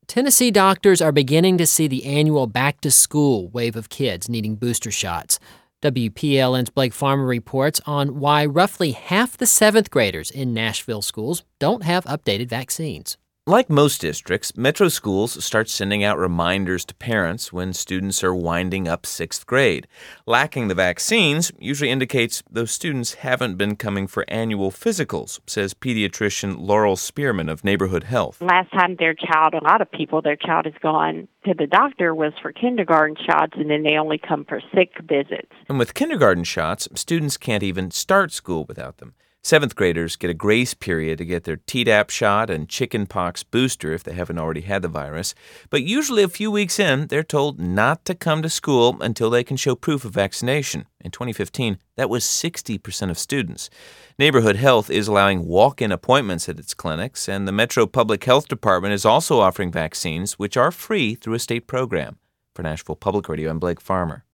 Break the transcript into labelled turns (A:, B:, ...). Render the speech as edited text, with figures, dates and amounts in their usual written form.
A: Tennessee doctors are beginning to see the annual back-to-school wave of kids needing booster shots. WPLN's Blake Farmer reports on why roughly half the 7th graders in Nashville schools don't have updated vaccines.
B: Like most districts, Metro schools start sending out reminders to parents when students are winding up 6th grade. Lacking the vaccines usually indicates those students haven't been coming for annual physicals, says pediatrician Laurel Spearman of Neighborhood Health.
C: Last time their child has gone to the doctor was for kindergarten shots, and then they only come for sick visits.
B: And with kindergarten shots, students can't even start school without them. 7th graders get a grace period to get their Tdap shot and chickenpox booster if they haven't already had the virus. But usually a few weeks in, they're told not to come to school until they can show proof of vaccination. In 2015, that was 60% of students. Neighborhood Health is allowing walk-in appointments at its clinics, and the Metro Public Health Department is also offering vaccines, which are free through a state program. For Nashville Public Radio, I'm Blake Farmer.